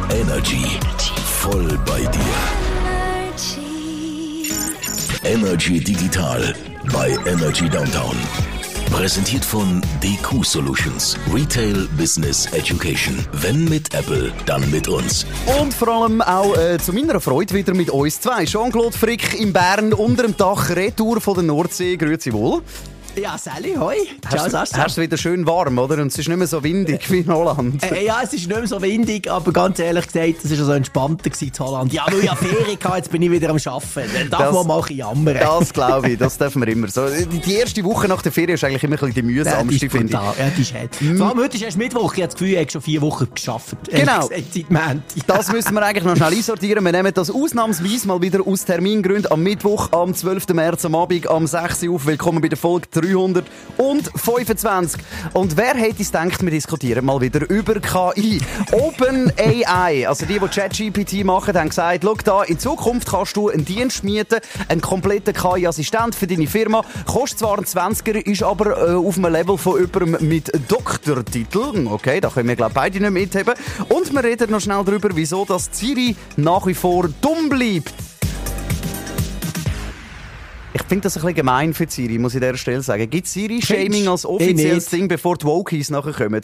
Energy. Voll bei dir. Energy Digital bei Energy Downtown. Präsentiert von DQ Solutions. Retail Business Education. Wenn mit Apple, dann mit uns. Und vor allem auch zu meiner Freude wieder mit uns zwei. Jean-Claude Frick in Bern unter dem Dach, Retour von der Nordsee. Grüezi wohl. Ja, Sally, hoi. Ciao, Sascha. Hast du wieder schön warm, oder? Und es ist nicht mehr so windig wie in Holland. Ja, es ist nicht mehr so windig, aber ganz ehrlich gesagt, es war so entspannter in Holland. Ja, weil ich ja Ferien hatte, jetzt bin ich wieder am Arbeiten. Darf man mal jammern. Das glaube ich, das dürfen wir immer. So, die erste Woche nach der Ferien ist eigentlich immer ein bisschen die mühsamste, finde ich. Ja, die ist hart. Vor allem heute ist erst Mittwoch, ich habe das Gefühl, ich habe schon 4 Wochen gearbeitet. Genau. Das müssen wir eigentlich noch schnell einsortieren. Wir nehmen das ausnahmsweise mal wieder aus Termingründen am Mittwoch, am 12. März am Abend, am 6. Uhr auf. Willkommen bei der Folge 325. Und wer hätte es gedacht, wir diskutieren mal wieder über KI. OpenAI, also die ChatGPT machen, haben gesagt, schau da, in Zukunft kannst du einen Dienst mieten, einen kompletten KI-Assistent für deine Firma. Kostet zwar einen 20er, ist aber auf einem Level von jemandem mit Doktortitel. Okay, da können wir, glaube ich, beide nicht mitheben. Und wir reden noch schnell darüber, wieso das Siri nach wie vor dumm bleibt. Ich finde das ein bisschen gemein für Siri, muss ich an dieser Stelle sagen. Gibt Siri-Shaming als offizielles Ding, bevor die Wokies nachher kommen?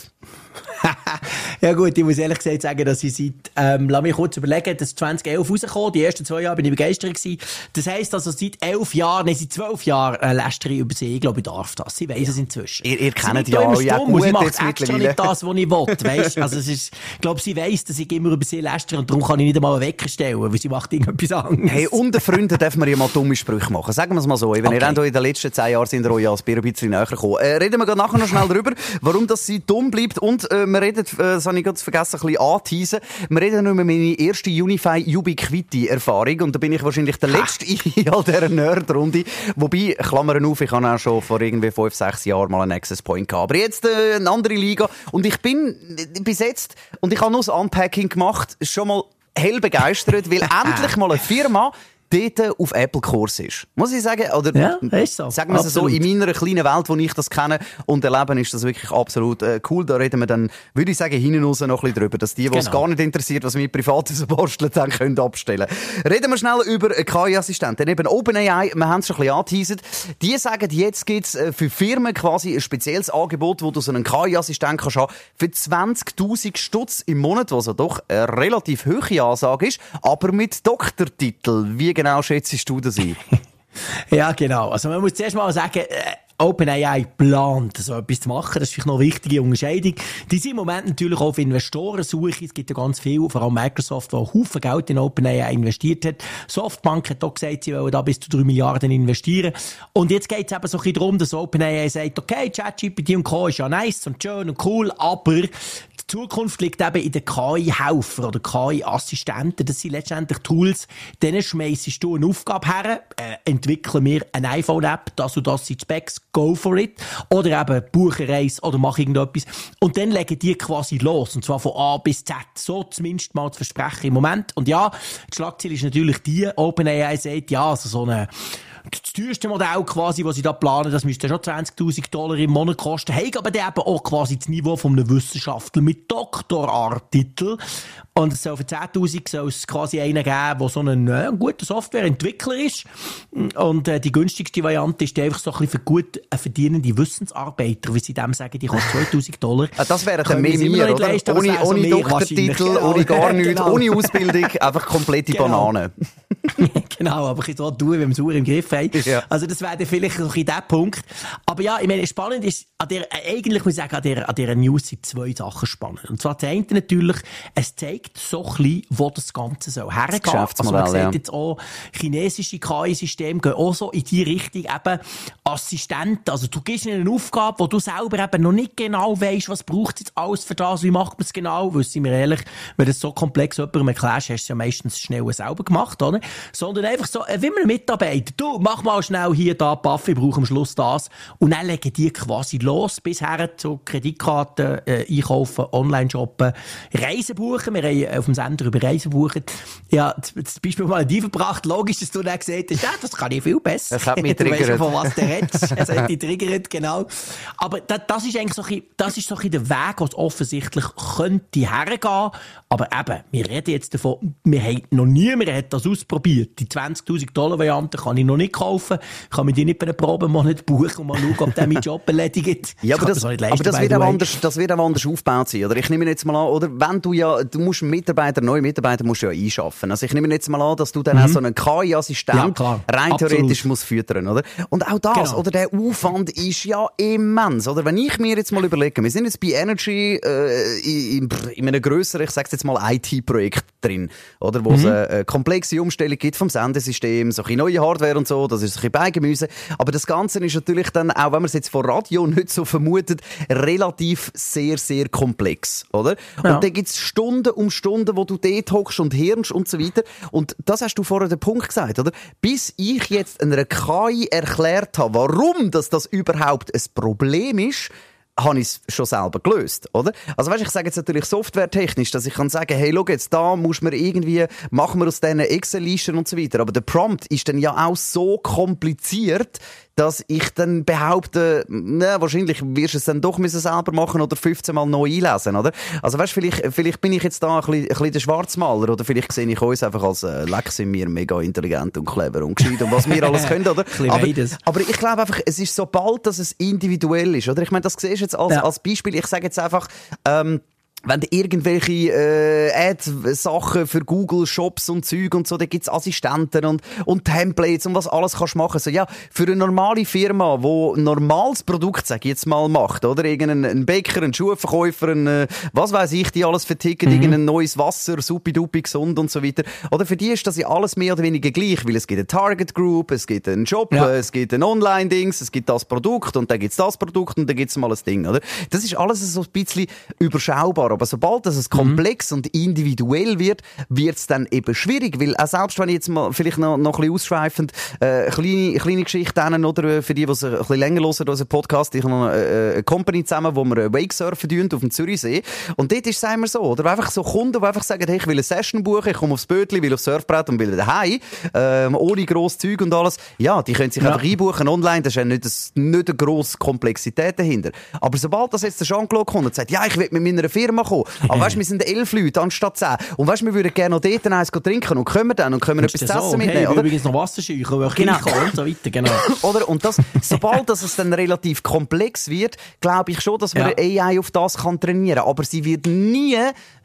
Ja gut, ich muss ehrlich gesagt sagen, dass ich lass mich kurz überlegen, dass 2011 rausgekommen, die ersten 2 Jahre bin ich begeistert gewesen. Das heisst also, seit 11 Jahren, seit 12 Jahren lästere ich über sie. Ich glaube, ich darf das. Sie weiss es inzwischen. Ihr kennt ja auch ja gut sie macht jetzt extra nicht das, was ich will. Weißt? Also es ist, ich glaube, sie weiss, dass ich immer über sie lästere und darum kann ich nicht einmal einen Wecker stellen, weil sie macht irgendetwas anderes. Hey, unter Freunden dürfen wir ja mal dumme Sprüche machen. Sagen wir es mal so. Wenn ihr in den letzten 10 Jahren sind, euch als Bier ein bisschen näher gekommen. Reden wir nachher noch schnell darüber, warum das sie dumm bleibt. Und wir reden, das habe ich gerade vergessen, ein bisschen anteasen. Wir reden über meine erste Unify Ubiquiti-Erfahrung. Und da bin ich wahrscheinlich der Letzte in all dieser Nerd-Runde. Wobei, Klammern auf, ich habe auch schon vor irgendwie 5, 6 Jahren mal einen Access Point gehabt. Aber jetzt eine andere Liga. Und ich bin bis jetzt, und ich habe nur das Unpacking gemacht, schon mal hell begeistert, weil endlich mal eine Firma dort auf Apple-Kurs ist. Muss ich sagen? Oder ja, ist so. Sagen wir es so, in meiner kleinen Welt, wo ich das kenne und erlebe, ist das wirklich absolut cool. Da reden wir dann, würde ich sagen, hinten raus noch ein bisschen drüber, dass die es gar nicht interessiert, was wir privat so basteln, dann können abstellen. Reden wir schnell über KI-Assistenten. Eben OpenAI, wir haben es schon ein bisschen angeteasert. Die sagen, jetzt gibt es für Firmen quasi ein spezielles Angebot, wo du so einen KI-Assistent kannst haben für 20'000 Stutz im Monat, was ja doch eine relativ hohe Ansage ist, aber mit Doktortitel. Wie genau schätzt du das ein? Ja, genau. Also man muss zuerst mal sagen, OpenAI plant, so etwas zu machen. Das ist vielleicht noch eine wichtige Unterscheidung. Die sind im Moment natürlich auch auf Investorensuche. Es gibt ja ganz viel, vor allem Microsoft, der Haufen Geld in OpenAI investiert hat. Softbank hat auch gesagt, sie wollen da bis zu 3 Milliarden investieren. Und jetzt geht es eben so ein bisschen darum, dass OpenAI sagt, okay, ChatGPT und Co. ist ja nice und schön und cool, aber die Zukunft liegt eben in den KI-Helfer oder KI-Assistenten. Das sind letztendlich Tools, denen schmeissest du eine Aufgabe her, entwickeln wir eine iPhone-App, das und das sind die Specs, go for it. Oder eben buche eine Reise oder mach irgendetwas. Und dann legen die quasi los. Und zwar von A bis Z. So zumindest mal zu versprechen im Moment. Und ja, die Schlagzeile ist natürlich die, OpenAI sagt, ja, also so eine das teuerste Modell quasi, das sie da planen, das müsste schon $20.000 im Monat kosten. Haben aber dann eben auch quasi das Niveau von einem Wissenschaftler mit Doktorartitel. Und es soll für 10.000 soll es quasi einen geben, der so ein guter Softwareentwickler ist. Und die günstigste Variante ist einfach so ein bisschen für gut verdienende Wissensarbeiter, wie sie dem sagen, die kostet $2.000. Das wäre dann mehr mir, oder? Ohne Doktortitel, ohne gar nichts, genau. Ohne Ausbildung, einfach komplette Banane. Genau, aber ich so tun, wenn wir es im Griff haben. Ja. Also das wäre dann vielleicht so ein bisschen der Punkt. Aber ja, ich meine, spannend ist, eigentlich muss ich sagen, an dieser News sind 2 Sachen spannend. Und zwar das eine natürlich, es zeigt so ein bisschen, wo das Ganze so hergeht. Also man sieht jetzt auch, chinesische KI-Systeme gehen auch so in die Richtung, eben Assistenten. Also du gibst ihnen eine Aufgabe, wo du selber eben noch nicht genau weisst, was braucht jetzt alles für das, wie macht man es genau, weil, sind wir ehrlich, wenn du es so komplex jemandem erklärst, hast du es ja meistens schnell selber gemacht, oder? sondern einfach so, wie man Mitarbeiter, du, mach mal schnell hier da, Buff, ich brauche am Schluss das. Und dann legen die quasi los, bisher zu Kreditkarten einkaufen, online shoppen, Reisen buchen. Wir haben auf dem Sender über Reisen buchen. Ja, das Beispiel mal die verbracht. Logisch, dass du dann gesagt hast, ja, das kann ich viel besser. Das hat mich triggert. Von was der redest. Es hat dich triggert, genau. Aber das ist eigentlich so ein bisschen der Weg, was offensichtlich könnte hergehen. Aber eben, wir reden jetzt davon, niemand hat das ausprobiert. Die $20.000 Variante kann ich noch nicht kaufen. Ich kann mir die nicht bei einer Probemonat buchen und mal schauen, ob der meinen Job erledigt. Ja, aber das wird auch anders aufgebaut sein, oder? Ich nehme jetzt mal an, oder? Wenn du musst neue Mitarbeiter musst du ja einschaffen. Also ich nehme jetzt mal an, dass du dann auch so einen KI-Assistent rein theoretisch musst füttern, oder? Und auch das, oder? Der Aufwand ist ja immens, oder? Wenn ich mir jetzt mal überlege, wir sind jetzt bei Energy in einem grösseren, ich sag's jetzt mal, IT-Projekt drin, oder? Wo es eine komplexe Umstellung gibt vom Sendesystem, so ein neue Hardware und so, das ist ein bisschen Beigemüse. Aber das Ganze ist natürlich dann, auch wenn man es jetzt von Radio nicht so vermutet, relativ sehr, sehr komplex, oder? Ja. Und da gibt's Stunden um Stunden, wo du dort hockst und hirnst und so weiter. Und das hast du vorher den Punkt gesagt, oder? Bis ich jetzt einer KI erklärt habe, warum das überhaupt ein Problem ist, habe ich es schon selber gelöst, oder? Also weißt, ich sage jetzt natürlich softwaretechnisch, dass ich kann sagen, hey, schau jetzt, da muss man irgendwie, machen wir aus diesen Excel-Listen und so weiter. Aber der Prompt ist dann ja auch so kompliziert, dass ich dann behaupte, wahrscheinlich wirst du es dann doch selber machen oder 15 Mal neu einlesen, oder? Also weißt, vielleicht bin ich jetzt da ein bisschen der Schwarzmaler, oder vielleicht sehe ich uns einfach als Lex sind wir mega intelligent und clever und gescheit und was wir alles können, oder? Aber ich glaube einfach, es ist sobald, dass es individuell ist, oder? Ich meine, das siehst du jetzt als Beispiel, ich sage jetzt einfach, wenn du irgendwelche Ad-Sachen für Google, Shops und Zeug und so, da gibt's Assistenten und Templates und was alles kannst machen. So, ja, für eine normale Firma, die ein normales Produkt, sag ich jetzt mal, macht, oder? Irgendein Bäcker, ein Schuhverkäufer, was weiss ich, die alles verticken, irgendein neues Wasser, supi-dupi, gesund und so weiter. Oder für die ist das ja alles mehr oder weniger gleich, weil es gibt eine Target Group, es gibt einen Job, es gibt ein Online-Dings, es gibt das Produkt und dann gibt's das Produkt und dann gibt's mal ein Ding, oder? Das ist alles so ein bisschen überschaubar. Aber sobald es komplex und individuell wird, wird's dann eben schwierig, weil auch selbst wenn ich jetzt mal vielleicht noch ein bisschen ausschweifend kleine Geschichten, oder für die es ein bisschen länger hören, unseren Podcast, ich habe noch eine Company zusammen, wo wir Wakesurfen tun auf dem Zürichsee, und dort ist es immer so, oder einfach so Kunden, die einfach sagen, hey, ich will eine Session buchen, ich komme aufs Bötli, will aufs Surfbrett und will daheim, ohne grosses Zeug und alles, ja, die können sich einfach einbuchen online, das ist ja nicht eine grosse Komplexität dahinter. Aber sobald das jetzt der Jean-Claude kommt und sagt, ja, ich will mit meiner Firma kommen, aber weißt, wir sind 11 Leute anstatt 10. Und weißt, wir würden gerne noch dort eins trinken und können wir dann und können wir etwas zu essen mitnehmen. Oder? Übrigens noch Wasser scheuchen, und so weiter, genau. Oder? Und das, sobald es dann relativ komplex wird, glaube ich schon, dass man AI auf das kann trainieren kann. Aber sie wird nie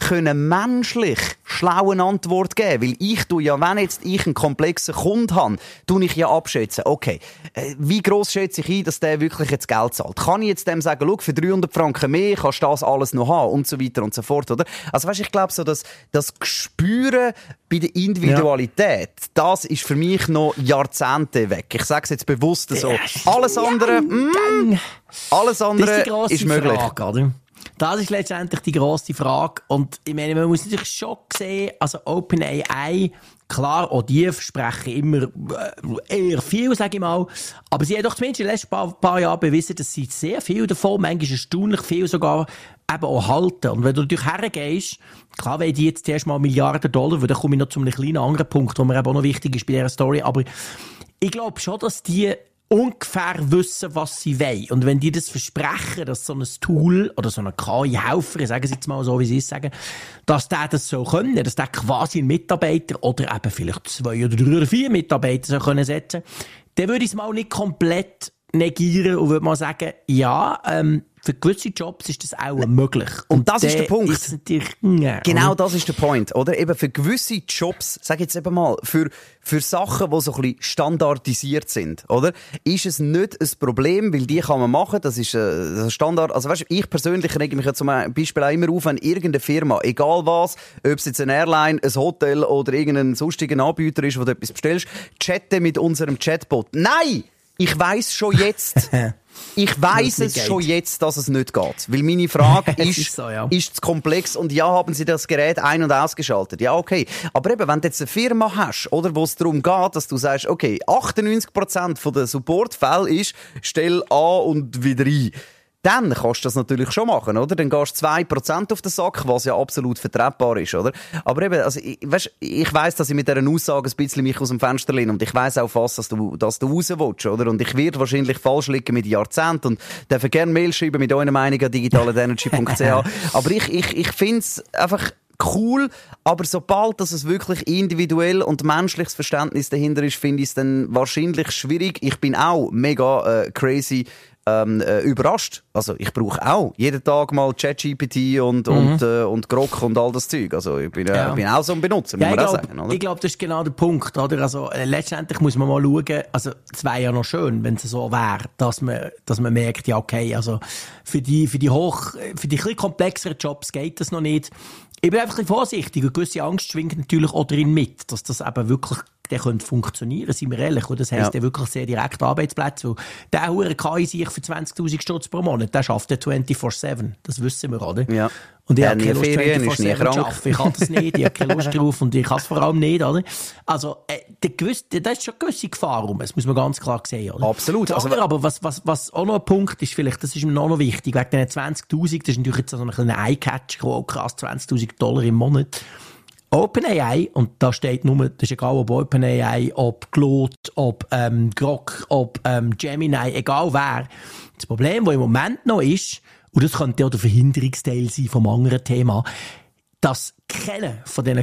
menschlich schlaue Antwort geben. Weil ich wenn jetzt ich einen komplexen Kunden habe, tue ich ja abschätzen, okay, wie gross schätze ich ein, dass der wirklich jetzt Geld zahlt? Kann ich jetzt dem sagen, schau, für 300 Franken mehr kannst du das alles noch haben und so weiter und so fort, oder? Also weißt, ich glaube so, dass das Gespüren bei der Individualität, das ist für mich noch Jahrzehnte weg. Ich sage es jetzt bewusst so. Alles andere ist möglich. Frage, oder? Das ist letztendlich die grosse Frage. Und ich meine, man muss natürlich schon sehen, also OpenAI, klar, auch die versprechen immer eher viel, sage ich mal. Aber sie haben doch zumindest in den letzten paar Jahren bewiesen, dass sie sehr viel davon, manchmal erstaunlich viel sogar, eben auch halten. Und wenn du natürlich hergehst, klar, wenn die jetzt zuerst mal $Milliarden, weil dann komme ich noch zu einem kleinen anderen Punkt, der mir eben auch noch wichtig ist bei dieser Story. Aber ich glaube schon, dass die ungefähr wissen, was sie wollen. Und wenn die das versprechen, dass so ein Tool oder so ein KI-Helfer, sagen sie jetzt mal so, wie sie es sagen, dass der das so können, dass der quasi einen Mitarbeiter oder eben vielleicht 2 oder 3 oder 4 Mitarbeiter so können setzen, dann würde ich es mal nicht komplett negieren und würde mal sagen, ja, für gewisse Jobs ist das auch möglich. Und das ist der Punkt. Ist genau das ist der Point, oder? Eben für gewisse Jobs, sag jetzt eben mal, für Sachen, die so ein bisschen standardisiert sind, oder? Ist es nicht ein Problem, weil die kann man machen, das ist ein Standard. Also weißt du, ich persönlich rege mich ja zum Beispiel auch immer auf, wenn irgendeine Firma, egal was, ob es jetzt eine Airline, ein Hotel oder irgendein sonstiger Anbieter ist, wo du etwas bestellst, chatte mit unserem Chatbot. Nein! Ich weiss schon jetzt, Ich weiss es schon jetzt, dass es nicht geht. Weil meine Frage ist, so, ja. ist es komplex und ja, haben Sie das Gerät ein- und ausgeschaltet? Ja, okay. Aber eben, wenn du jetzt eine Firma hast, oder, wo es darum geht, dass du sagst, okay, 98% der Supportfälle ist, stell an und wieder ein. Dann kannst du das natürlich schon machen, oder? Dann gehst du 2% auf den Sack, was ja absolut vertretbar ist, oder? Aber eben, also, ich weiss, dass ich mit dieser Aussage ein bisschen mich aus dem Fenster lehne und ich weiss auch fast, dass du raus willst, oder? Und ich werde wahrscheinlich falsch liegen mit Jahrzehnten und darf gerne Mail schreiben mit eurer Meinung an digitalenergy.ch. Aber ich finde es einfach cool, aber sobald dass es wirklich individuell und menschliches Verständnis dahinter ist, finde ich es dann wahrscheinlich schwierig. Ich bin auch mega crazy überrascht. Also ich brauche auch jeden Tag mal ChatGPT und Grok und all das Zeug. Also ich bin auch so ein Benutzer, muss man auch sagen. Oder? Ich glaube, das ist genau der Punkt. Oder? Also, letztendlich muss man mal schauen, also es wäre ja noch schön, wenn es so wäre, dass man merkt, ja okay, also für die bisschen komplexeren Jobs geht das noch nicht. Ich bin einfach ein bisschen vorsichtig und gewisse Angst schwingt natürlich auch drin mit, dass das eben wirklich der könnte funktionieren, sind wir ehrlich. Und das heisst ja wirklich sehr direkt Arbeitsplätze. Weil der hure KI sich für 20.000 Stutz pro Monat, der schafft der 24/7. Das wissen wir, oder? Ja. Und ich habe keine Lust, Ferien, ist nie krank. Ich kann das nicht, ich habe keine Lust drauf und ich kann es vor allem nicht, oder? Also, da ist schon eine gewisse Gefahr rum, das muss man ganz klar sehen, oder? Absolut. Also, aber was auch noch ein Punkt ist, vielleicht, das ist mir noch wichtig, wegen den 20.000, das ist natürlich jetzt so ein kleiner Eye-Catch, oh krass, $20.000 im Monat. OpenAI, und da steht nur, das ist egal ob OpenAI, ob Claude, ob Grok, ob Gemini, egal wer. Das Problem, das im Moment noch ist, und das könnte auch der Verhinderungsteil sein vom anderen Thema, dass kein von diesen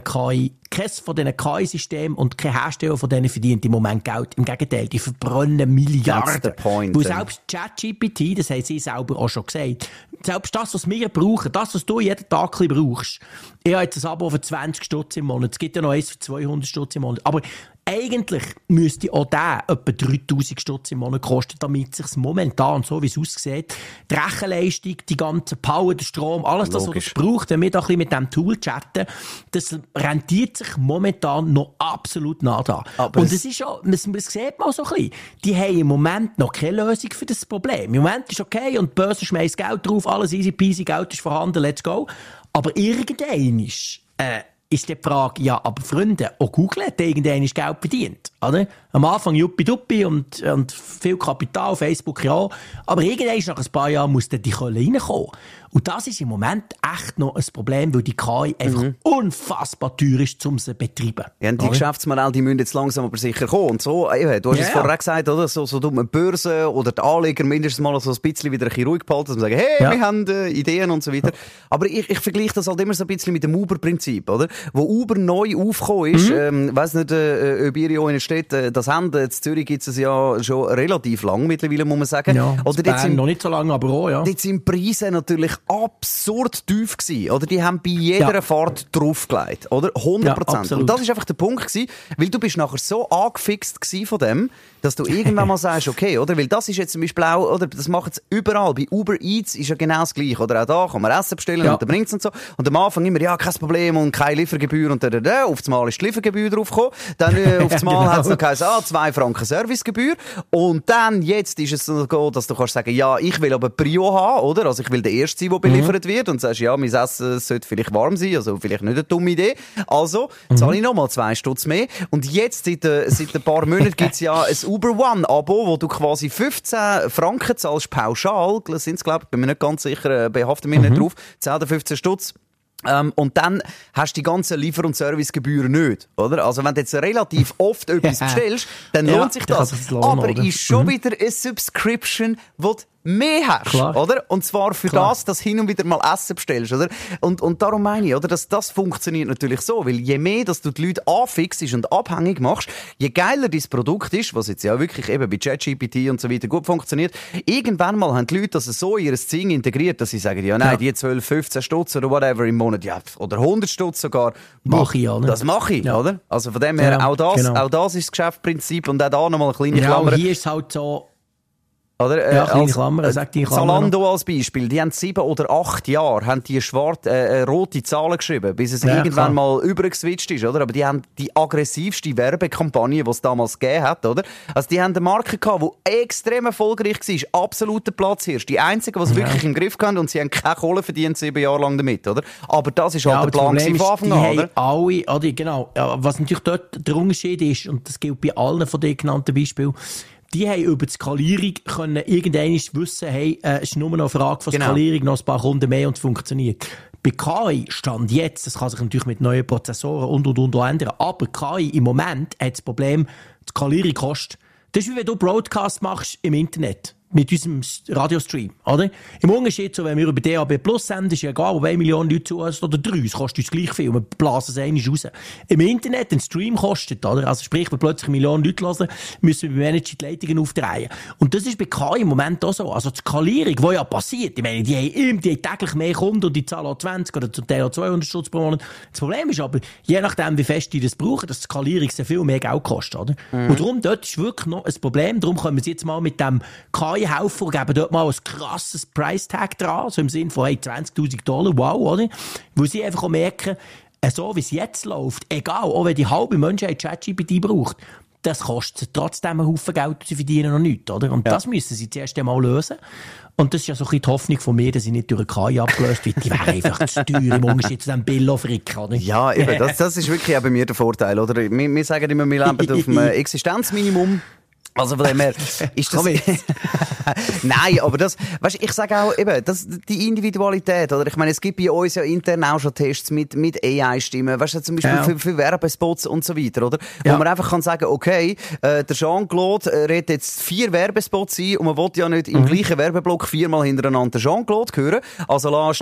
KI-Systemen und kein Hersteller von denen verdient im Moment Geld. Im Gegenteil, die verbrennen Milliarden. That's the point. Weil selbst ChatGPT, das haben sie selber auch schon gesagt, selbst das, was wir brauchen, das, was du jeden Tag ein bisschen brauchst, ich habe jetzt ein Abo für 20 Stutz im Monat, es gibt ja noch eins für 200 Stutz im Monat, aber eigentlich müsste auch der etwa 3.000 Stutz im Monat kosten, damit es sich momentan, so wie es aussieht, die Rechenleistung, die ganze Power, der Strom, alles das, was es braucht, wenn wir da ein bisschen mit diesem Tool chatten, das rentiert sich momentan noch absolut nah da. Aber und es ist ja, man sieht mal so ein bisschen, die haben im Moment noch keine Lösung für das Problem. Im Moment ist okay und die Börse schmeißt Geld drauf, alles easy peasy, Geld ist vorhanden, let's go. Aber irgendein ist die Frage, ja, aber Freunde, auch Google hat irgendwann Geld verdient, oder? Am Anfang Juppi-Duppi und viel Kapital, Facebook ja, aber irgendwann nach ein paar Jahren muss dann die Kohle reinkommen. Und das ist im Moment echt noch ein Problem, weil die KI einfach unfassbar teuer ist, um sie zu betreiben. Ja, und die Geschäftsmodelle, die müssen jetzt langsam aber sicher kommen. Und so, du hast es vorher gesagt, oder? So tut man Börse oder die Anleger mindestens mal so ein bisschen wieder ein bisschen ruhig behalten, dass man sagen, hey, wir haben Ideen und so weiter. Aber ich vergleiche das halt immer so ein bisschen mit dem Uber-Prinzip, oder? Wo Uber neu aufgekommen ist, weiss nicht, ob ihr in der Stadt das habt. In Zürich gibt es ja schon relativ lang mittlerweile, muss man sagen. Ja, oder dort sind noch nicht so lange, aber auch, ja. Dort sind Preise natürlich absurd tief gewesen, oder? Die haben bei jeder Fahrt draufgelegt, oder? 100%. Ja, und das ist einfach der Punkt gewesen, weil du bist nachher so angefixt gewesen von dem, dass du irgendwann mal sagst, okay, oder? Weil das ist jetzt zum Beispiel auch, oder? Das macht es überall. Bei Uber Eats ist ja genau das Gleiche, oder? Auch da kann man Essen bestellen und dann bringt's und so. Und am Anfang immer, ja, kein Problem und keine Liefergebühr und auf einmal ist die Liefergebühr draufgekommen. Dann auf einmal hat es noch geheißen, 2 Franken Servicegebühr. Und dann, jetzt ist es so, dass du kannst sagen, ja, ich will aber Prio haben, oder? Also ich will der Erste sein, der beliefert wird und sagst, ja, mein Essen sollte vielleicht warm sein, also vielleicht nicht eine dumme Idee. Also, zahle ich nochmal 2 Stutz mehr. Und jetzt, seit ein paar Monaten gibt's ja ein Uber One-Abo, wo du quasi 15 Franken zahlst pauschal, sind's, glaube ich, bin mir nicht ganz sicher, behafte mich nicht drauf, 10 oder 15 Stutz. Und dann hast du die ganzen Liefer- und Servicegebühren nicht, oder? Also wenn du jetzt relativ oft etwas bestellst, dann lohnt sich das. Aber ist schon wieder eine Subscription, die du mehr hast, oder? Und zwar für das, dass du hin und wieder mal Essen bestellst, oder? Und darum meine ich, oder? Dass das funktioniert natürlich so, weil je mehr, dass du die Leute anfixst und abhängig machst, je geiler dein Produkt ist, was jetzt ja wirklich eben bei ChatGPT und so weiter gut funktioniert, irgendwann mal haben die Leute das so in ihr Ding integriert, dass sie sagen, ja nein, die 12, 15 Stutz oder whatever im Monat, ja, oder 100 Stutz sogar. Mach ich, oder? Das mache ich, oder? Also von dem her, auch das ist das Geschäftsprinzip und auch da nochmal eine kleine Klammer. Hier ist halt so, Oder? Ja, kleine Klammer, sag die Klammer. Zalando als Beispiel, die haben 7 oder 8 Jahre haben die rote Zahlen geschrieben, bis es irgendwann mal übergeswitcht ist, oder? Aber die haben die aggressivste Werbekampagne, die es damals gegeben hat, oder? Also die haben eine Marke gehabt, die extrem erfolgreich war, absoluter Platzhirsch. Die einzige, die es wirklich im Griff hatten, und sie haben keine Kohle verdient 7 Jahre lang damit, oder? Aber das ist halt der Plan von Anfang an, oder? Alle, genau. Was natürlich dort der Unterschied ist, und das gilt bei allen von den genannten Beispielen, die haben über die Skalierung können irgendwann wissen, hey, es ist nur noch eine Frage von Skalierung, noch ein paar Kunden mehr und es funktioniert. Bei KI stand jetzt, das kann sich natürlich mit neuen Prozessoren und ändern, aber KI im Moment hat das Problem, die Skalierung kostet. Das ist wie wenn du Broadcast machst im Internet. Mit unserem Radiostream, oder? Im Unterschied, so, wenn wir über DAB Plus senden, ist ja egal, ob 1 Million Leute zuhören oder 3, es kostet uns gleich viel, wir blasen es einmal raus. Im Internet, ein Stream kostet, oder? Also sprich, wenn plötzlich 1 Million Leute hören, müssen wir beim Manager die Leitungen aufdrehen. Und das ist bei KI im Moment auch so. Also die Skalierung, die ja passiert, ich meine, die haben täglich mehr Kunden und die zahlen auch 20 oder zum Teil auch 200 Stutz pro Monat. Das Problem ist aber, je nachdem, wie fest die das brauchen, dass die Skalierung sehr viel mehr Geld kostet, oder? Und darum, dort ist wirklich noch ein Problem, darum können wir es jetzt mal mit dem KI helfen und geben dort mal ein krasses Price-Tag dran, so im Sinne von, hey, $20,000, wow, oder? Weil sie einfach auch merken, so wie es jetzt läuft, egal, auch wenn die halbe Menschheit ChatGPT braucht, das kostet trotzdem einen Haufen Geld, sie verdienen noch nichts, oder? Und das müssen sie zuerst einmal lösen. Und das ist ja so ein bisschen die Hoffnung von mir, dass sie nicht durch eine KI abgelöst wird. Die wäre einfach zu teuer im Unterschied zu dem Billo-Frick, oder? Ja, eben, das ist wirklich auch bei mir der Vorteil, oder? Wir sagen immer, wir leben auf einem Existenzminimum. Also von dem her ist das... Nein, aber das... Weißt, ich sage auch eben, die Individualität, oder? Ich meine, es gibt bei uns ja intern auch schon Tests mit AI-Stimmen, weißt du, zum Beispiel für Werbespots und so weiter, oder? Wo man einfach kann sagen, okay, der Jean-Claude redet jetzt 4 Werbespots ein und man will ja nicht im gleichen Werbeblock 4-mal hintereinander Jean-Claude hören. Also lass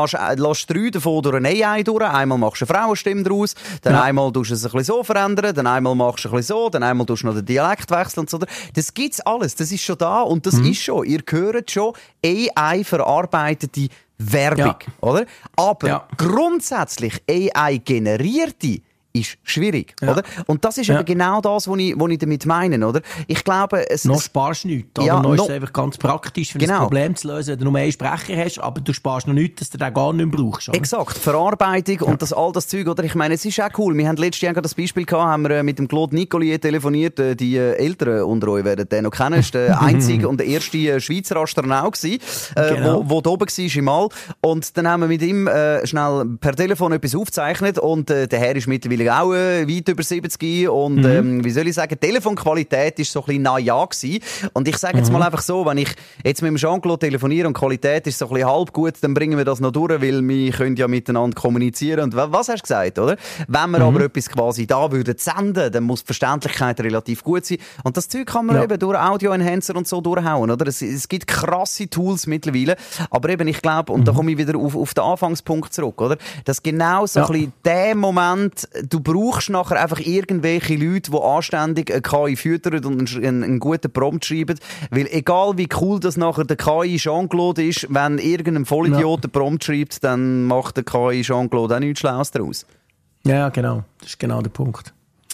3 davon durch eine AI durch. Einmal machst du eine Frauenstimme daraus, dann einmal tust du es ein bisschen so verändern, dann einmal machst du ein bisschen so, dann einmal tust du noch den Dialekt wechseln und so. Das gibt's alles, das ist schon da und das ist schon, ihr hört schon AI verarbeitete Werbung, oder? Aber grundsätzlich AI generierte ist schwierig, oder? Und das ist eben genau das, was ich damit meine, oder? Ich glaube, noch sparst du nichts, oder? Noch ist es einfach ganz praktisch, für ein Problem zu lösen, wenn du nur einen Sprecher hast, aber du sparst noch nichts, dass du den gar nicht mehr brauchst, oder? Exakt, Verarbeitung und all das Zeug, oder? Ich meine, es ist auch cool. Wir haben letztes Jahr das Beispiel gehabt, haben wir mit dem Claude Nicolier telefoniert, die Älteren unter euch werden den noch kennen, ist der einzige und der erste Schweizer Astronaut gewesen, wo da oben war im All. Und dann haben wir mit ihm schnell per Telefon etwas aufgezeichnet und der Herr ist mittlerweile auch weit über 70 und wie soll ich sagen, Telefonqualität ist so ein bisschen na-ja gewesen. Und ich sage jetzt mal einfach so, wenn ich jetzt mit dem Jean-Claude telefoniere und die Qualität ist so ein bisschen halb gut, dann bringen wir das noch durch, weil wir können ja miteinander kommunizieren. Und was hast du gesagt, oder? Wenn wir aber etwas quasi da würden senden, dann muss die Verständlichkeit relativ gut sein. Und das Zeug kann man eben durch Audio-Enhancer und so durchhauen, oder? Es gibt krasse Tools mittlerweile, aber eben, ich glaube, und da komme ich wieder auf den Anfangspunkt zurück, oder? Dass genau so ein bisschen der Moment, du brauchst nachher einfach irgendwelche Leute, die anständig eine KI füttern und einen guten Prompt schreiben, weil egal wie cool das nachher der KI Jean-Claude ist, wenn irgendein Vollidiot einen Prompt schreibt, dann macht der KI Jean-Claude auch nichts Schlaues daraus. Ja, genau. Das ist genau der Punkt.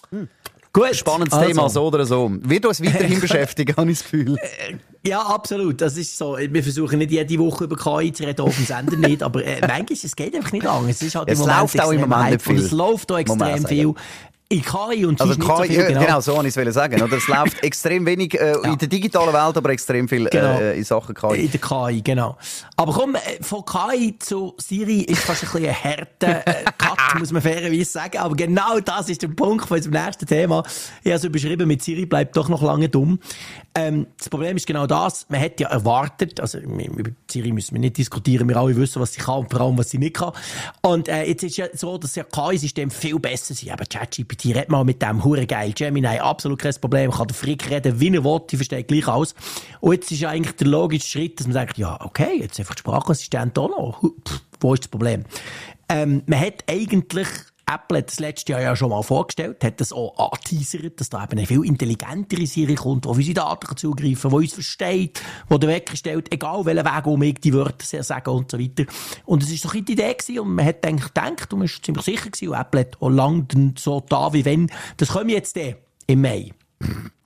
Gut. Spannendes Thema, so oder so. Wird uns weiterhin beschäftigen, habe ich das Gefühl. Ja, absolut. Das ist so. Wir versuchen nicht jede Woche über KI zu reden, auf dem Sender nicht, aber manchmal, es geht einfach nicht anders. Es ist halt läuft auch im Moment nicht viel. Es läuft auch extrem viel. In KI und also nicht so viel, genau, so wollte ich es sagen. Oder? Es läuft extrem wenig in der digitalen Welt, aber extrem viel in Sachen KI. In der KI, genau. Aber komm, von KI zu Siri ist fast ein bisschen ein harter Cut, muss man fairerweise sagen. Aber genau das ist der Punkt von unserem nächsten Thema. Ich habe es überschrieben, mit Siri bleibt doch noch lange dumm. Das Problem ist genau das. Man hat ja erwartet, also über Siri müssen wir nicht diskutieren, wir alle wissen, was sie kann und vor allem, was sie nicht kann. Und jetzt ist ja so, dass ja KI-System viel besser sind. Aber ChatGPT, red mal mit dem, hure geil. Gemini, absolut kein Problem, kann der Frick reden, wie er will, die versteht gleich alles. Und jetzt ist ja eigentlich der logische Schritt, dass man sagt, ja, okay, jetzt einfach die Sprachassistent auch noch. Wo ist das Problem? Man hat eigentlich, Apple hat das letztes Jahr ja schon mal vorgestellt, hat das auch angeteasert, dass da eben eine viel intelligentere Serie kommt, die auf unsere Daten zugreifen kann, die uns versteht, die den Wecker stellt, egal welchen Weg um ich die Wörter sehr sagen und so weiter. Und es war doch die Idee gewesen, und man hat eigentlich gedacht, und man war ziemlich sicher gewesen, und Apple hat auch lange so da wie wenn, das kommen jetzt im Mai.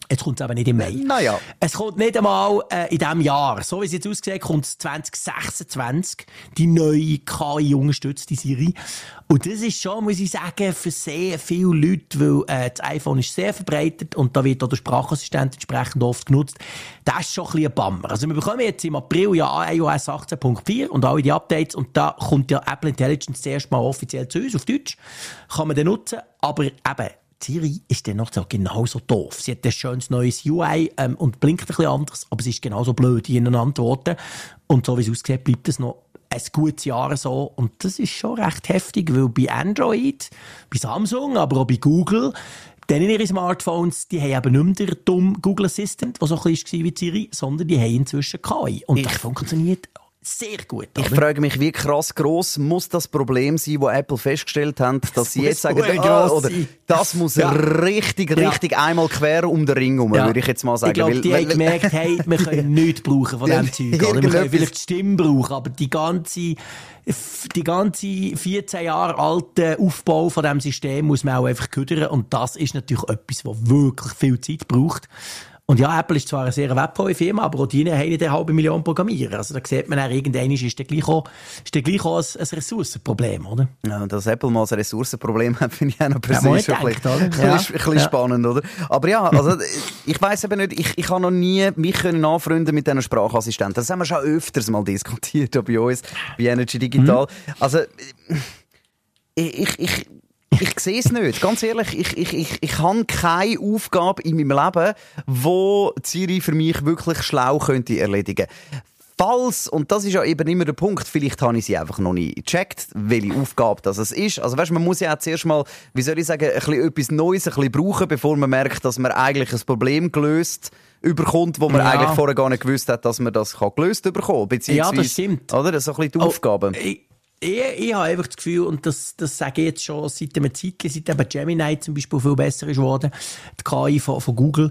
Jetzt kommt es aber nicht im Mai. Naja. Es kommt nicht einmal in diesem Jahr. So wie es jetzt aussieht, kommt es 2026, die neue KI-unterstützte Siri. Und das ist schon, muss ich sagen, für sehr viele Leute, weil das iPhone ist sehr verbreitet und da wird auch der Sprachassistent entsprechend oft genutzt. Das ist schon ein bisschen ein Bummer. Also wir bekommen jetzt im April ja iOS 18.4 und alle die Updates und da kommt ja Apple Intelligence zuerst mal offiziell zu uns auf Deutsch. Kann man den nutzen, aber eben, Siri ist dann noch so genauso doof. Sie hat ein schönes neues UI und blinkt ein bisschen anders, aber sie ist genauso blöd in ihren Antworten. Und so wie es aussieht, bleibt es noch ein gutes Jahr so. Und das ist schon recht heftig, weil bei Android, bei Samsung, aber auch bei Google, denn in ihren Smartphones, die haben eben nicht mehr den dummen Google Assistant, der so ein bisschen war wie Siri, sondern die haben inzwischen KI. Und das funktioniert sehr gut. Ich frage mich, wie krass gross muss das Problem sein, das Apple festgestellt haben, dass sie jetzt sagen, oder das muss richtig einmal quer um den Ring herum, würde ich jetzt mal sagen. Ich glaube, die haben gemerkt, hey, wir können nichts brauchen von diesem Zeug. Oder? Wir können vielleicht die Stimme brauchen, aber die ganze 14 Jahre alte Aufbau von diesem System muss man auch einfach küdern. Und das ist natürlich etwas, was wirklich viel Zeit braucht. Und ja, Apple ist zwar eine sehr webhohe Firma, aber auch die haben nicht 500.000 Programmierer. Also da sieht man auch, irgendwann ist dann gleich auch ein Ressourcenproblem, oder? Ja, dass Apple mal ein Ressourcenproblem hat, finde ich auch noch persönlich ein bisschen spannend, oder? Aber ja, also, ich weiss eben nicht, ich habe noch nie mich anfreunden mit diesen Sprachassistenten. Das haben wir schon öfters mal diskutiert, auch bei uns, bei Energy Digital. Also, ich sehe es nicht. Ganz ehrlich, ich habe keine Aufgabe in meinem Leben, wo Siri für mich wirklich schlau könnte erledigen. Falls, und das ist ja eben immer der Punkt, vielleicht habe ich sie einfach noch nicht gecheckt, welche Aufgabe das ist. Also weißt, man muss ja auch zuerst mal, wie soll ich sagen, ein bisschen etwas Neues ein bisschen brauchen, bevor man merkt, dass man eigentlich ein Problem gelöst überkommt, wo man eigentlich vorher gar nicht gewusst hat, dass man das gelöst bekommen kann. Ja, das stimmt. Oder? Das ist so ein bisschen die Aufgabe. Ich habe einfach das Gefühl, und das sage ich jetzt schon seit einem Zeitchen, seit eben Gemini zum Beispiel viel besser ist geworden, die KI von Google.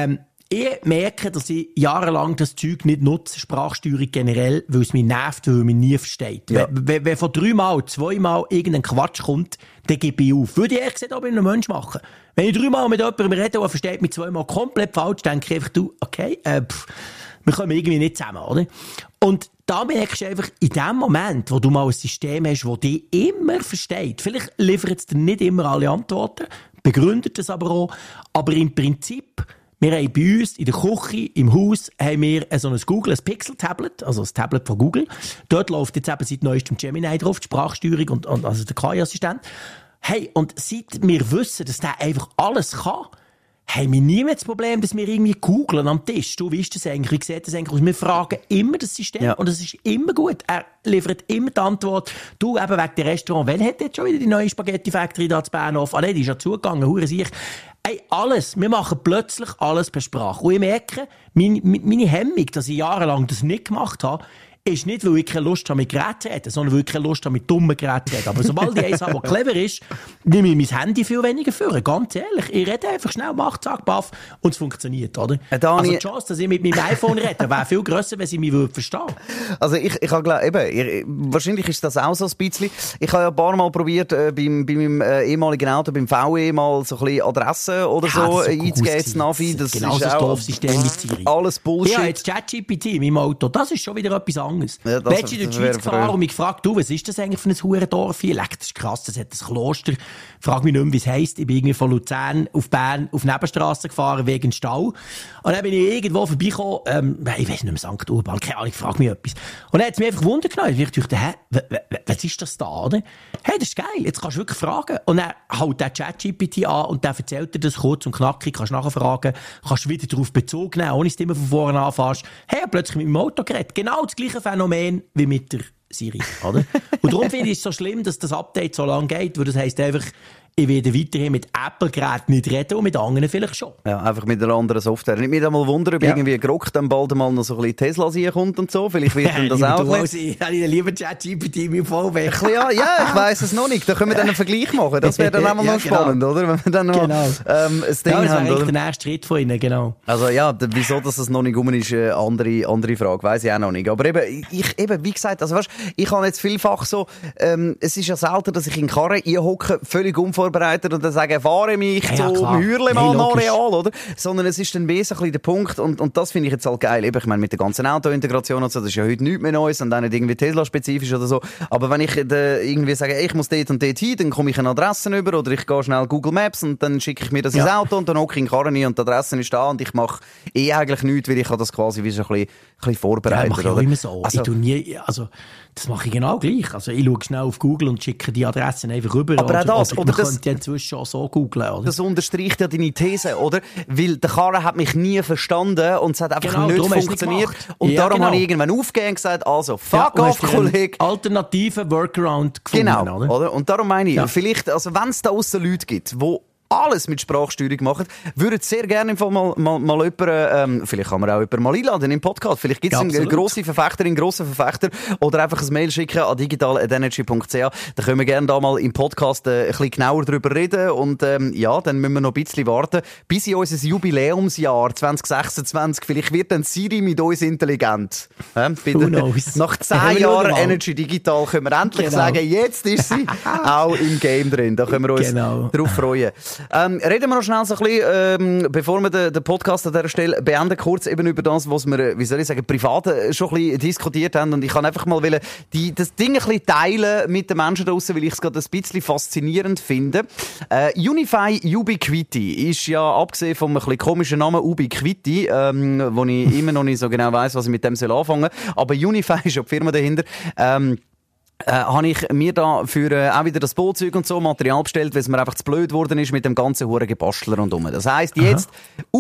Ich merke, dass ich jahrelang das Zeug nicht nutze, Sprachsteuerung generell, weil es mich nervt, weil es mich nie versteht. Ja. Wenn von 3-mal, 2-mal irgendein Quatsch kommt, dann gebe ich auf. Würde ich ehrlich gesagt auch bei einem Menschen machen. Wenn ich 3-mal mit jemandem rede und versteht mich 2-mal komplett falsch, denke ich einfach, okay, wir kommen irgendwie nicht zusammen, oder? Und da merkst du einfach, in dem Moment, wo du mal ein System hast, das dich immer versteht, vielleicht liefert es dir nicht immer alle Antworten, begründet es aber auch, aber im Prinzip, wir haben bei uns in der Küche, im Haus, haben wir so ein Google, ein Pixel-Tablet, also das Tablet von Google. Dort läuft jetzt eben seit neuestem Gemini drauf, die Sprachsteuerung und also der KI-Assistent. Hey, und seit wir wissen, dass der einfach alles kann, haben wir nie mehr das Problem, dass wir irgendwie googeln am Tisch. Du, wie ist das eigentlich? Wie sieht das eigentlich aus? Wir fragen immer das System und es ist immer gut. Er liefert immer die Antwort. Du, eben wegen der Restaurant, wann hat jetzt schon wieder die neue Spaghetti Factory da zu Bahnhof? Ah, nein, die ist ja zugegangen, hure sich. Ey, alles. Wir machen plötzlich alles per Sprache. Und ich merke, meine Hemmung, dass ich jahrelang das nicht gemacht habe, ist nicht, weil ich keine Lust habe, mit Geräten zu reden, sondern weil ich keine Lust habe, mit dummen Geräten zu reden. Aber sobald ich eins habe, das clever ist, nehme ich mein Handy viel weniger für. Ganz ehrlich. Ich rede einfach schnell, mach, zack, baff, und es funktioniert, oder? Also die Chance, dass ich mit meinem iPhone rede, wäre viel grösser, wenn sie mich verstehen würde. Also ich habe eben, wahrscheinlich ist das auch so ein bisschen. Ich habe ja ein paar Mal probiert, bei meinem ehemaligen Auto, beim VW, mal so ein bisschen Adressen oder so einzugeben, das Navi. Das genau ist so ein auch Dorfsystem wie Siri. Alles Bullshit. Ja, jetzt ChatGPT in meinem Auto, das ist schon wieder etwas anderes. Ja, Letztens in der Schweiz gefahren und mich gefragt, du, was ist das eigentlich für ein Hurendorf hier? Leck, das ist krass, das hat ein Kloster. Frag mich nicht mehr, wie es heisst. Ich bin irgendwie von Luzern auf Bern auf Nebenstrasse gefahren wegen Stau. Und dann bin ich irgendwo vorbeigekommen, ich weiss nicht mehr, St. Urban, keine Ahnung, ich frag mich etwas. Und dann hat es mich einfach Wunder genommen. Ich dachte, was ist das da, oder? Hey, das ist geil, jetzt kannst du wirklich fragen. Und dann haut der ChatGPT an und der erzählt dir das kurz und knackig, kannst nachher fragen, kannst wieder darauf Bezug nehmen, ohne dass du immer von vorne anfährst. Hey, plötzlich mit dem Auto geredet. Genau das gleiche Phänomen wie mit der Siri, oder? Und darum finde ich es so schlimm, dass das Update so lange geht, weil das heisst einfach, ich werde weiterhin mit Apple-Geräten nicht reden und mit anderen vielleicht schon. Ja, einfach mit einer anderen Software. Ich mich mal wundern, ob irgendwie Grok dann bald mal noch so ein bisschen Tesla sein kommt und so. Vielleicht wird dann das auch. Ich habe lieber ChatGPT in meinem VW. Ja, ich weiss es noch nicht. Da können wir dann einen Vergleich machen. Das wäre dann auch mal noch spannend, oder? Wenn wir dann mal ein Ding haben. Das wäre der nächste Schritt von Ihnen, genau. Also ja, wieso dass es noch nicht rum ist, eine andere Frage. Weiss ich auch noch nicht. Aber eben, wie gesagt, also weißt, ich habe jetzt vielfach so, es ist ja selten, dass ich in Karre einhocke, völlig unvorbereitet vorbereitet und dann sagen, fahre mich zum Hürlemann-Areal, oder? Sondern es ist dann wesentlich der Punkt und das finde ich jetzt halt geil. Ich meine, mit der ganzen Autointegration und so, das ist ja heute nichts mehr Neues und auch nicht irgendwie Tesla-spezifisch oder so. Aber wenn ich irgendwie sage, ich muss dort und dort hin, dann komme ich eine Adresse über oder ich gehe schnell Google Maps und dann schicke ich mir das ins Auto und dann hocke ich in den Karren und die Adresse ist da und ich mache eigentlich nichts, weil ich habe das quasi wie so ein bisschen vorbereitet. Ja, mache ich auch immer so. Das mache ich genau gleich. Also ich schaue schnell auf Google und schicke die Adressen einfach rüber. Aber auch das, oder das könnte inzwischen auch so googlen, oder? Das unterstreicht ja deine These, oder? Weil der Karren hat mich nie verstanden und es hat einfach nicht funktioniert. Und darum habe ich irgendwann aufgegeben und gesagt, also, fuck off, Kollege. Alternative Workaround gefunden, oder? Und darum meine ich, vielleicht, also wenn es da aussen Leute gibt, die alles mit Sprachsteuerung machen, würde sehr gerne im Fall mal jemanden, vielleicht kann man auch jemanden mal einladen im Podcast. Vielleicht gibt es eine grosse Verfechterin, einen grossen Verfechter oder einfach ein Mail schicken an digital@energy.ch. Da können wir gerne da mal im Podcast ein bisschen genauer drüber reden und dann müssen wir noch ein bisschen warten, bis in unser Jubiläumsjahr 2026. Vielleicht wird dann Siri mit uns intelligent. Nach 10 Jahren Energy Digital können wir endlich sagen, jetzt ist sie auch im Game drin. Da können wir uns drauf freuen. Reden wir noch schnell so ein bisschen, bevor wir den Podcast an dieser Stelle beenden, kurz eben über das, was wir, wie soll ich sagen, privat schon ein bisschen diskutiert haben. Und ich kann einfach mal das Ding ein bisschen teilen mit den Menschen draussen, weil ich es gerade ein bisschen faszinierend finde. Unify Ubiquiti ist ja, abgesehen vom ein bisschen komischen Namen Ubiquiti, wo ich immer noch nicht so genau weiss, was ich mit dem anfangen soll. Aber Unify ist ja die Firma dahinter. Habe ich mir da für auch wieder das Bootzeug und so Material bestellt, weil es mir einfach zu blöd geworden ist mit dem ganzen huren Gebastel rundum. Das heisst jetzt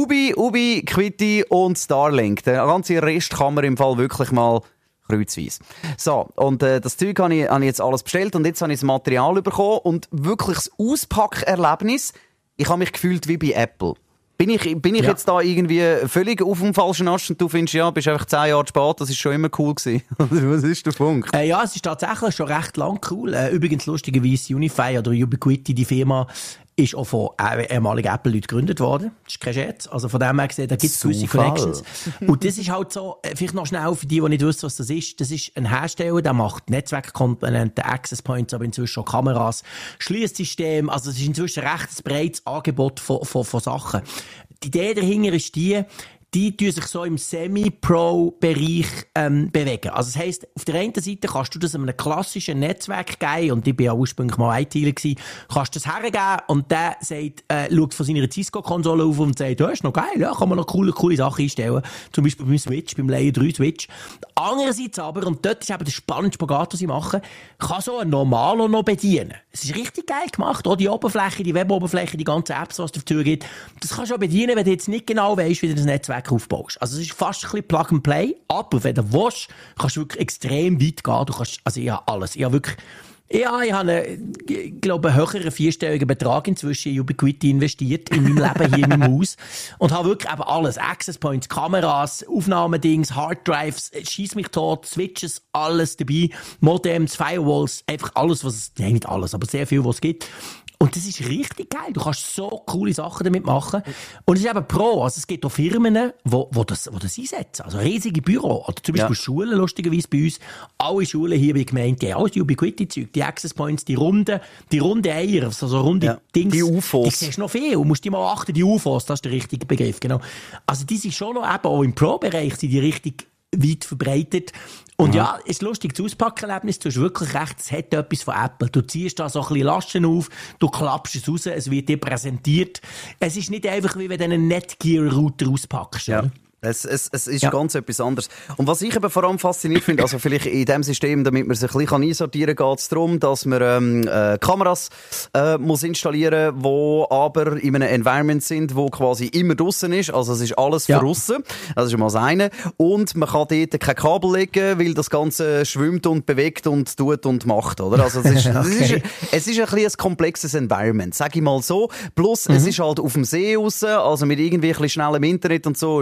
Ubiquiti und Starlink. Den ganzen Rest kann man im Fall wirklich mal kreuzweise. So, und das Zeug habe ich jetzt alles bestellt und jetzt habe ich das Material bekommen und wirklich das Auspackerlebnis, ich habe mich gefühlt wie bei Apple. Bin ich jetzt da irgendwie völlig auf dem falschen Ast und du findest, bist einfach 10 Jahre spät, das ist schon immer cool gewesen? Was ist der Punkt? Ja, es ist tatsächlich schon recht lang cool. Übrigens lustigerweise Unify oder Ubiquiti, die Firma, ist auch von ehemaligen Apple-Leuten gegründet worden. Das ist kein Scherz. Also von dem her gesehen, da gibt es gewisse Connections. Und das ist halt so, vielleicht noch schnell für die nicht wissen, was das ist. Das ist ein Hersteller, der macht Netzwerkkomponenten, Access Points, aber inzwischen auch Kameras, Schließsystem. Also es ist inzwischen ein recht breites Angebot von Sachen. Die Idee dahinter ist die tun sich so im Semi-Pro-Bereich bewegen. Also das heisst, auf der einen Seite kannst du das einem klassischen Netzwerk geben, und ich bin ja ursprünglich mal ITler gewesen, kannst du das hergeben und der sagt, schaut von seiner Cisco-Konsole auf und sagt, ist noch geil, ja, kann man noch coole Sachen einstellen. Zum Beispiel beim Switch, beim Layer 3 Switch. Andererseits aber, und dort ist eben der spannende Spagat, was ich mache, kann so ein Normalo noch bedienen. Es ist richtig geil gemacht, auch die Oberfläche, die Web-Oberfläche, die ganzen Apps, was es dafür gibt. Das kannst du auch bedienen, wenn du jetzt nicht genau weißt, wie du das Netzwerk aufbaust. Also es ist fast ein bisschen Plug and Play, aber wenn du willst, kannst du wirklich extrem weit gehen. Du kannst, also ich habe alles. Ich habe wirklich, ich habe ich glaube, einen höheren 4-stelligen Betrag inzwischen in Ubiquiti investiert, in meinem Leben hier in meinem Haus. Und habe wirklich eben alles. Access Points, Kameras, Aufnahmedings, Harddrives, schieß mich tot, Switches, alles dabei. Modems, Firewalls, einfach alles, nein, nicht alles, aber sehr viel, was es gibt. Und das ist richtig geil. Du kannst so coole Sachen damit machen. Und es ist eben Pro. Also es gibt auch Firmen, die das einsetzen. Also riesige Büro. Oder zum Beispiel Schulen, lustigerweise bei uns. Alle Schulen hier, wie gemeint, die haben alles die Ubiquiti-Zeug, die Access Points, die runden Eier, also so runde Dings. Die UFOs. Die siehst du noch viel. Du musst die mal achten, die UFOs, das ist der richtige Begriff, genau. Also die sind schon noch eben auch im Pro-Bereich, sind die richtig weit verbreitet. Und ja, ist lustig, das Auspackerlebnis, du hast wirklich recht, es hat etwas von Apple. Du ziehst da so ein bisschen Laschen auf, du klappst es raus, es wird dir präsentiert. Es ist nicht einfach, wie wenn du einen Netgear-Router auspackst. Ja. Es ist ganz etwas anderes. Und was ich eben vor allem fasziniert finde, also vielleicht in dem System, damit man sich ein bisschen einsortieren kann, geht es darum, dass man Kameras muss installieren, die aber in einem Environment sind, wo quasi immer draussen ist. Also es ist alles von draussen. Das ist mal das eine. Und man kann dort kein Kabel legen, weil das Ganze schwimmt und bewegt und tut und macht, oder? Also es ist, es ist ein bisschen ein komplexes Environment, sag ich mal so. Plus es ist halt auf dem See raus, also mit irgendwie ein bisschen schnellem Internet und so, ist bla bla bla.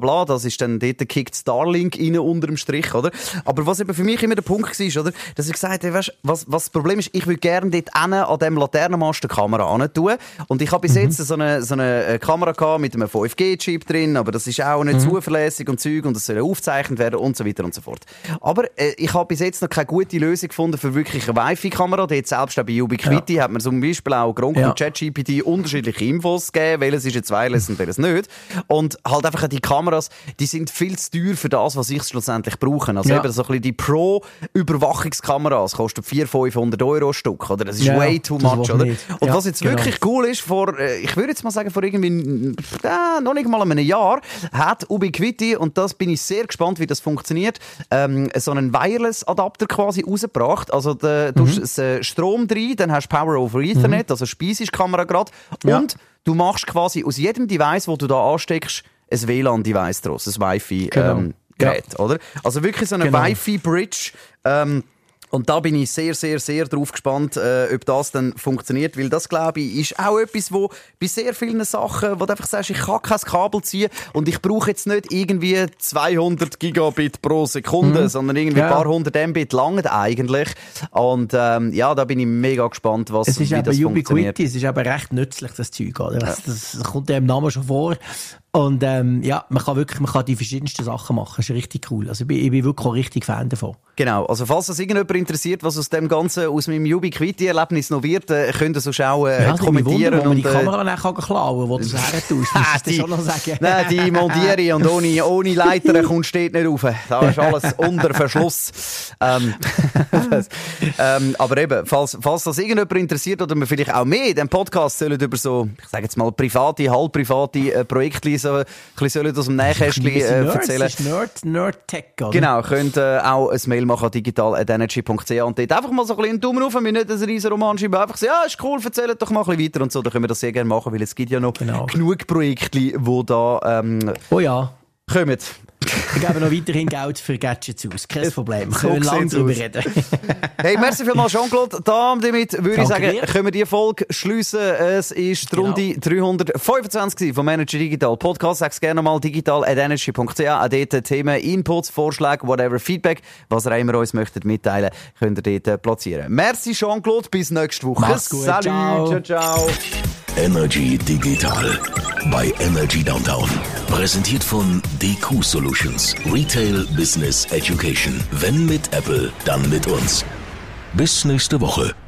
bla. Das ist dann dort kickt Starlink rein unter dem Strich, oder? Aber was eben für mich immer der Punkt war, oder? Dass ich gesagt habe, weißt, was das Problem ist, ich würde gerne dort an dem Laternenmast eine Kamera hin tun. Und ich habe bis jetzt so eine Kamera gehabt mit einem 5G-Chip drin, aber das ist auch nicht zuverlässig und Zeug und das soll aufgezeichnet werden und so weiter und so fort. Aber ich habe bis jetzt noch keine gute Lösung gefunden für wirklich eine Wi-Fi-Kamera. Dort selbst auch bei Ubiquiti hat man zum Beispiel auch Gronk und ChatGPT unterschiedliche Infos gegeben, welches ist jetzt wireless und welches nicht. Und halt einfach die Kameras, die sind viel zu teuer für das, was ich schlussendlich brauche. Also eben so ein bisschen die Pro-Überwachungskameras kosten 400-500 Euro Stück, oder? Das ist way too much, oder? Und was jetzt wirklich cool ist, ich würde jetzt mal sagen, vor irgendwie, noch nicht mal einem Jahr, hat Ubiquiti, und das bin ich sehr gespannt, wie das funktioniert, so einen Wireless-Adapter quasi rausgebracht. Also, du hast Strom drin, dann hast du Power over Ethernet, also speisest die Kamera gerade, und du machst quasi aus jedem Device, wo du da ansteckst, ein WLAN-Device draus, ein Wi-Fi-Gerät, oder? Also wirklich so eine Wi-Fi-Bridge, und da bin ich sehr, sehr, sehr drauf gespannt, ob das dann funktioniert, weil das, glaube ich, ist auch etwas, wo bei sehr vielen Sachen, wo du einfach sagst, ich kann kein Kabel ziehen und ich brauche jetzt nicht irgendwie 200 Gigabit pro Sekunde, sondern irgendwie ein paar hundert Mbit langen eigentlich. Und da bin ich mega gespannt, wie das funktioniert. Ubiquiti, es ist aber recht nützlich, das Zeug, oder? Das kommt ja im Namen schon vor. Und man kann die verschiedensten Sachen machen. Das ist richtig cool. Also ich bin wirklich auch richtig Fan davon. Genau. Also falls das irgendjemand interessiert, was aus dem Ganzen, aus meinem Ubiquiti-Erlebnis noch wird, könnt ihr sonst auch kommentieren. Wunder, wo man die Kamera dann klauen kann, wo du es her tust. Musst du schon noch sagen. Nein, die montiere ich und ohne Leiter kommst du nicht rauf. Da ist alles unter Verschluss. Aber eben, falls das irgendjemand interessiert oder wir vielleicht auch mehr in diesem Podcast sollen über so, ich sage jetzt mal, private, halbprivate Projekte so ein bisschen aus dem Nähkästchen erzählen. Das ist Nerd-Tech, oder? Genau, könnt auch ein Mail machen, digital@energy.ch, und dort einfach mal so ein bisschen einen Daumen rauf, wir nicht einen riesen Roman schreiben, einfach so, ja, ist cool, erzählt doch mal ein bisschen weiter und so, dann können wir das sehr gerne machen, weil es gibt ja noch genug Projekte, die da kommen. Wir geben noch weiterhin Geld für Gadgets aus. Kein Problem. Wir können lange darüber reden. Hey, merci vielmals, Jean-Claude. Damit würde ich sagen, können wir die Folge schliessen. Es ist die Runde 325 vom Energy Digital Podcast. Sag's gerne mal digital@energy.ch. Auch dort Themen, Inputs, Vorschläge, whatever, Feedback, was ihr immer uns möchtet mitteilen, könnt ihr dort platzieren. Merci, Jean-Claude. Bis nächste Woche. Mach's gut. Salut. Ciao, ciao. Energy Digital bei Energy Downtown. Präsentiert von DQ Solutions. Retail Business Education. Wenn mit Apple, dann mit uns. Bis nächste Woche.